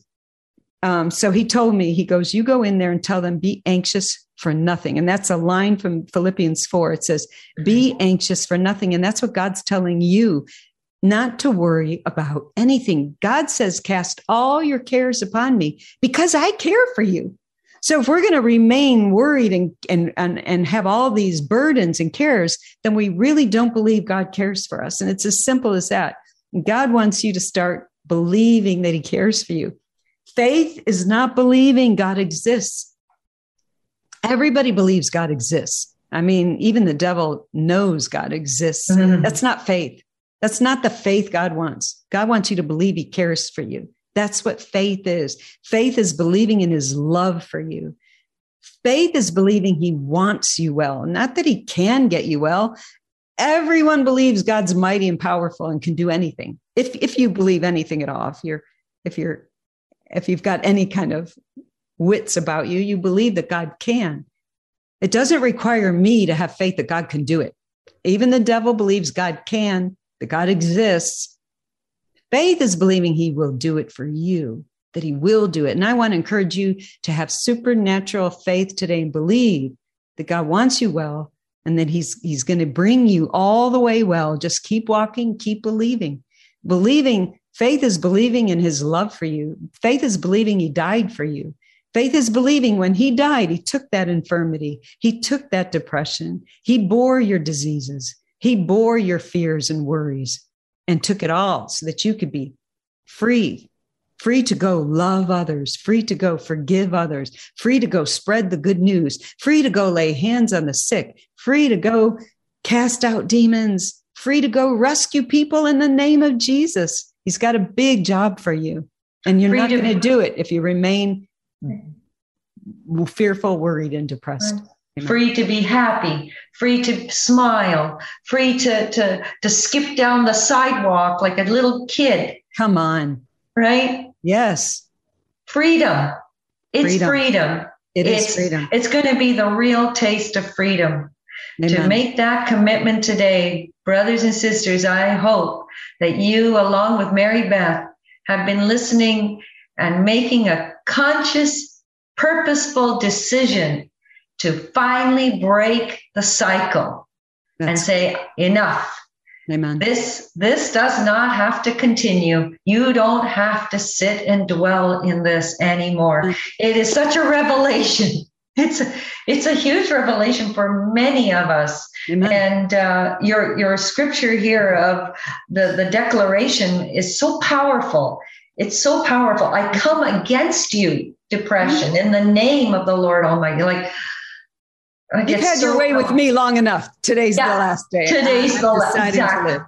[SPEAKER 3] so he told me, he goes, you go in there and tell them, be anxious for nothing. And that's a line from Philippians 4. It says, be anxious for nothing. And that's what God's telling you, not to worry about anything. God says, cast all your cares upon me because I care for you. So if we're going to remain worried and have all these burdens and cares, then we really don't believe God cares for us. And it's as simple as that. God wants you to start believing that he cares for you. Faith is not believing God exists. Everybody believes God exists. I mean, even the devil knows God exists. Mm-hmm. That's not faith. That's not the faith God wants. God wants you to believe he cares for you. That's what faith is. Faith is believing in his love for you. Faith is believing he wants you well, not that he can get you well. Everyone believes God's mighty and powerful and can do anything. If you believe anything at all, if you've got any kind of wits about you, you believe that God can. It doesn't require me to have faith that God can do it. Even the devil believes God can, that God exists. Faith is believing he will do it for you, that he will do it. And I want to encourage you to have supernatural faith today and believe that God wants you well and that he's going to bring you all the way well. Just keep walking, keep believing. Faith is believing in his love for you. Faith is believing he died for you. Faith is believing when he died, he took that infirmity. He took that depression. He bore your diseases. He bore your fears and worries and took it all so that you could be free to go love others, free to go forgive others, free to go spread the good news, free to go lay hands on the sick, free to go cast out demons, free to go rescue people in the name of Jesus. He's got a big job for you. And you're not going to do it if you remain fearful, worried, and depressed.
[SPEAKER 2] Free to be happy, free to smile, free to skip down the sidewalk like a little kid.
[SPEAKER 3] Come on.
[SPEAKER 2] Right?
[SPEAKER 3] Yes.
[SPEAKER 2] Freedom. It's freedom.
[SPEAKER 3] It is freedom.
[SPEAKER 2] It's going to be the real taste of freedom. Amen. To make that commitment today, brothers and sisters, I hope that you, along with Mary Beth, have been listening and making a conscious, purposeful decision to finally break the cycle and say, enough.
[SPEAKER 3] Amen.
[SPEAKER 2] This does not have to continue. You don't have to sit and dwell in this anymore. It is such a revelation. It's a huge revelation for many of us. Amen. And your scripture here of the declaration is so powerful. It's so powerful. I come against you, depression, in the name of the Lord Almighty. Like,
[SPEAKER 3] you've had your way with me long enough. Today's the last day.
[SPEAKER 2] Today's the last day.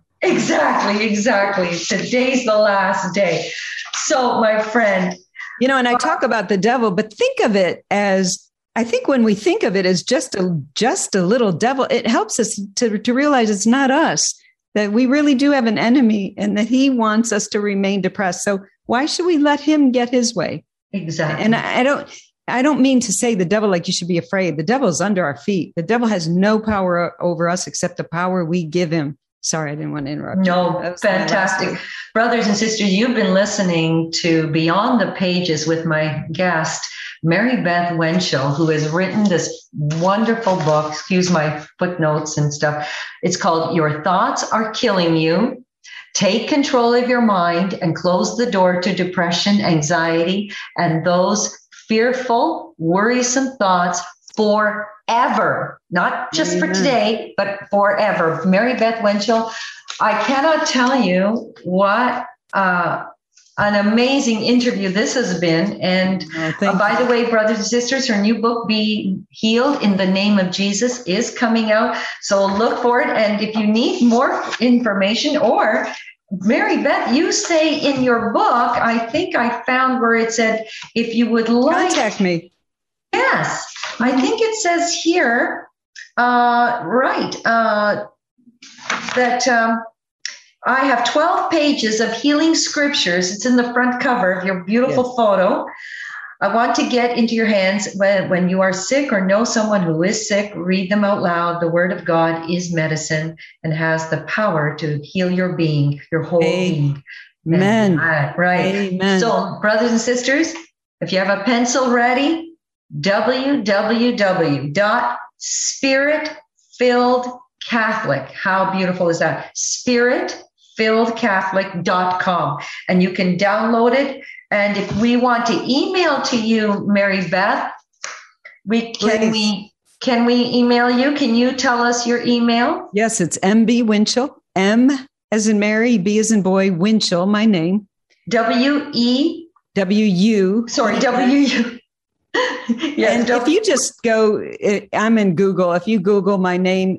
[SPEAKER 2] Exactly. Today's the last day. So, my friend.
[SPEAKER 3] And I talk about the devil, but think of it as, I think when we think of it as just a little devil, it helps us to realize it's not us, that we really do have an enemy and that he wants us to remain depressed. So why should we let him get his way?
[SPEAKER 2] Exactly.
[SPEAKER 3] And I don't mean to say the devil like you should be afraid. The devil is under our feet. The devil has no power over us except the power we give him. Sorry, I didn't want to interrupt.
[SPEAKER 2] No, fantastic. Brothers and sisters, you've been listening to Beyond the Pages with my guest, Mary Beth Winchell, who has written this wonderful book. Excuse my footnotes and stuff. It's called Your Thoughts Are Killing You. Take control of your mind and close the door to depression, anxiety, and those fearful, worrisome thoughts forever. Not just for today, but forever. Mary Beth Winchell, I cannot tell you what an amazing interview this has been. And by the way, brothers and sisters, her new book, Be Healed in the Name of Jesus, is coming out. So look for it. And if you need more information, or Mary Beth, you say in your book, I think I found where it said, if you would like,
[SPEAKER 3] contact me.
[SPEAKER 2] Yes, I think it says here, that I have 12 pages of healing scriptures. It's in the front cover of your beautiful photo. I want to get into your hands when you are sick or know someone who is sick. Read them out loud. The word of God is medicine and has the power to heal your being, your whole being.
[SPEAKER 3] Amen.
[SPEAKER 2] Right.
[SPEAKER 3] Amen.
[SPEAKER 2] So, brothers and sisters, if you have a pencil ready, www.spiritfilledcatholic. How beautiful is that? spiritfilledcatholic.com. And you can download it. And if we want to email to you, Mary Beth, can we email you? Can you tell us your email?
[SPEAKER 3] Yes, it's MB Winchell, M as in Mary, B as in boy, Winchell, my name.
[SPEAKER 2] W-U. Yes,
[SPEAKER 3] and if you just go, I'm in Google. If you Google my name,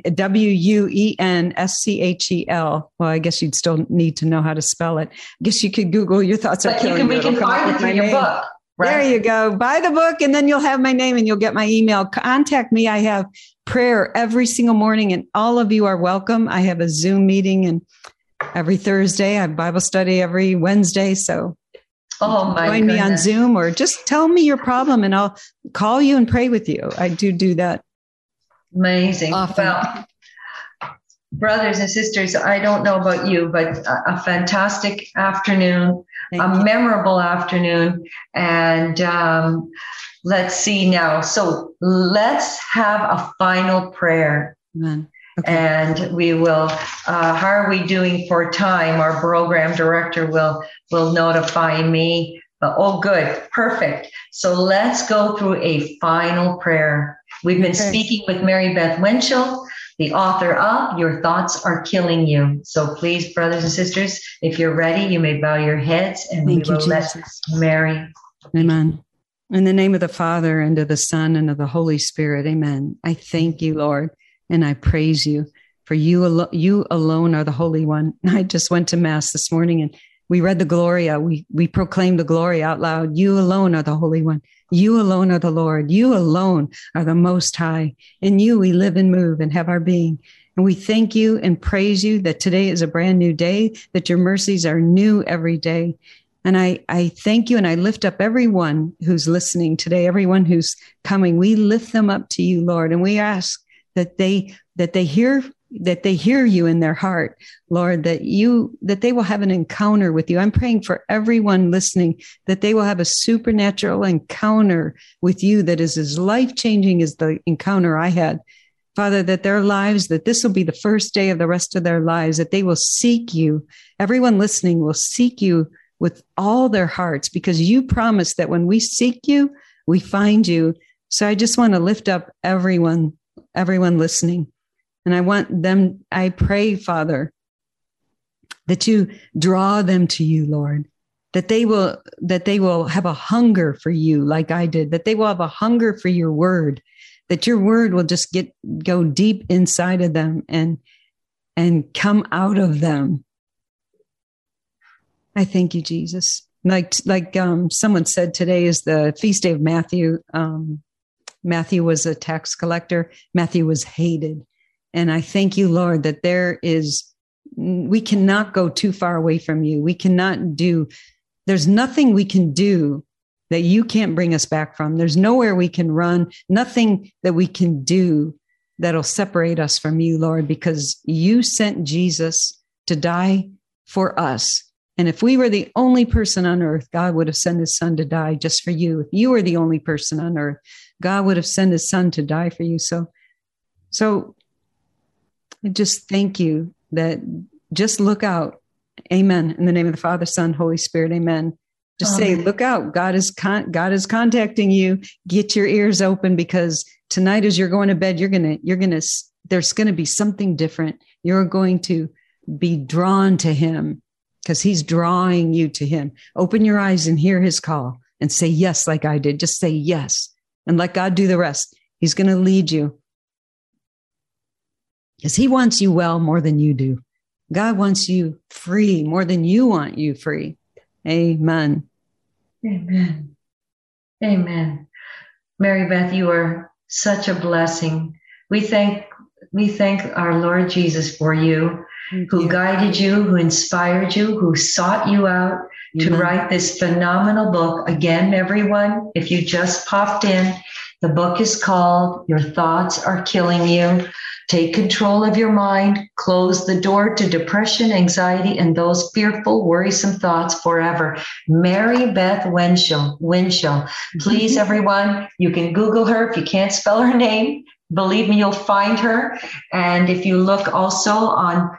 [SPEAKER 3] Wuenschel. Well, I guess you'd still need to know how to spell it. I guess you could Google Your Thoughts Are Killing You.
[SPEAKER 2] We can find it through your book. Right?
[SPEAKER 3] There you go. Buy the book and then you'll have my name and you'll get my email. Contact me. I have prayer every single morning and all of you are welcome. I have a Zoom meeting and every Thursday. I have Bible study every Wednesday. So join me on Zoom or just tell me your problem and I'll call you and pray with you. I do that.
[SPEAKER 2] Amazing.
[SPEAKER 3] Often.
[SPEAKER 2] Well, brothers and sisters, I don't know about you, but a fantastic afternoon, memorable afternoon. And let's see now. So let's have a final prayer.
[SPEAKER 3] Amen. Okay.
[SPEAKER 2] And we will, how are we doing for time? Our program director will notify me. Oh, good. Perfect. So let's go through a final prayer. We've been speaking with Mary Beth Winchell, the author of Your Thoughts Are Killing You. So please, brothers and sisters, if you're ready, you may bow your heads and we will let Mary.
[SPEAKER 3] Amen. In the name of the Father and of the Son and of the Holy Spirit. Amen. I thank you, Lord. And I praise you for you alone are the Holy One. I just went to Mass this morning and we read the Gloria. We proclaimed the Gloria out loud. You alone are the Holy One. You alone are the Lord. You alone are the Most High. In you we live and move and have our being. And we thank you and praise you that today is a brand new day, that your mercies are new every day. And I thank you and I lift up everyone who's listening today, everyone who's coming. We lift them up to you, Lord, and we ask that they hear you in their heart, Lord, that they will have an encounter with you. I'm praying for everyone listening that they will have a supernatural encounter with you that is as life-changing as the encounter I had. Father, that their lives, that this will be the first day of the rest of their lives, that they will seek you. Everyone listening will seek you with all their hearts because you promised that when we seek you, we find you. So I just want to lift up everyone listening. And I pray, Father, that you draw them to you, Lord, that they will have a hunger for you like I did, that they will have a hunger for your word, that your word will just go deep inside of them and come out of them. I thank you, Jesus. Like someone said, today is the feast day of Matthew. Matthew was a tax collector. Matthew was hated. And I thank you, Lord, that we cannot go too far away from you. There's nothing we can do that you can't bring us back from. There's nowhere we can run, nothing that we can do that'll separate us from you, Lord, because you sent Jesus to die for us. And if we were the only person on earth, God would have sent his son to die just for you. If you were the only person on earth, God would have sent his son to die for you. So I just thank you that just look out. Amen. In the name of the Father, Son, Holy Spirit. Amen. Just say, look out. God is contacting you. Get your ears open because tonight, as you're going to bed, there's going to be something different. You're going to be drawn to him because he's drawing you to him. Open your eyes and hear his call and say yes, like I did. Just say yes and let God do the rest. He's going to lead you because he wants you well more than you do. God wants you free more than you want you free. Amen.
[SPEAKER 2] Amen. Amen. Mary Beth, you are such a blessing. We thank our Lord Jesus for you. who guided you, who inspired you, who sought you out to write this phenomenal book. Again, everyone, if you just popped in, the book is called Your Thoughts Are Killing You. Take control of your mind, close the door to depression, anxiety, and those fearful, worrisome thoughts forever. Mary Beth Winchell. Please, everyone, you can Google her if you can't spell her name. Believe me, you'll find her. And if you look also on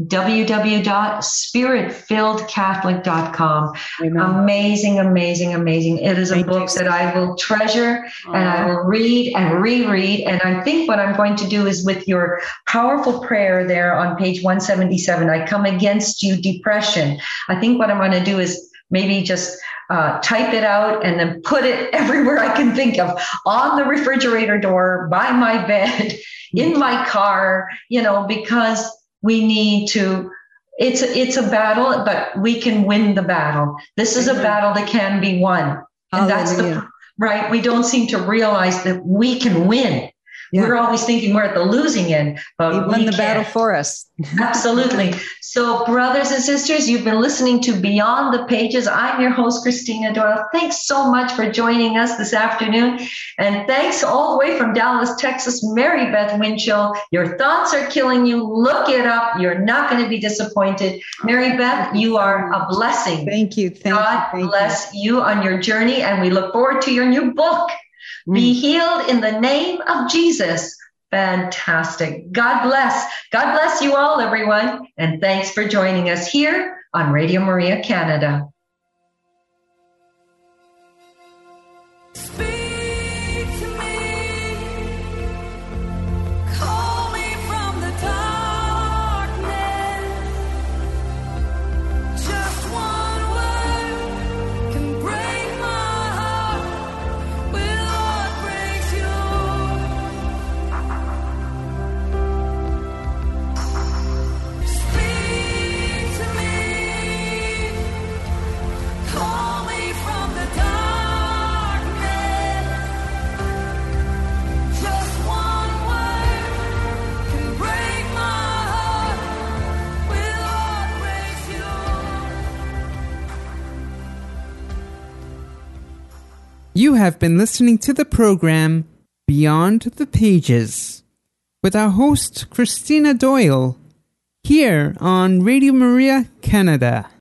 [SPEAKER 2] www.spiritfilledcatholic.com. Amazing, amazing, amazing. It is a book that I will treasure and I will read and reread. And I think what I'm going to do is with your powerful prayer there on page 177, I come against you, depression. I think what I'm going to do is maybe just type it out and then put it everywhere I can think of, on the refrigerator door, by my bed, in my car, because we need to, it's a battle, but we can win the battle. This is a battle that can be won. And that's right. We don't seem to realize that we can win. Yeah. We're always thinking we're at the losing end, but
[SPEAKER 3] he won the battle for us.
[SPEAKER 2] Absolutely. So, brothers and sisters, you've been listening to Beyond the Pages. I'm your host, Christina Doyle. Thanks so much for joining us this afternoon. And thanks all the way from Dallas, Texas, Mary Beth Winchell. Your thoughts are killing you. Look it up. You're not going to be disappointed. Mary Beth, you are a blessing.
[SPEAKER 3] Thank you.
[SPEAKER 2] God bless you on your journey. And we look forward to your new book. Be healed in the name of Jesus. Fantastic. God bless. God bless you all, everyone. And thanks for joining us here on Radio Maria Canada.
[SPEAKER 1] You have been listening to the program Beyond the Pages with our host Christina Doyle here on Radio Maria Canada.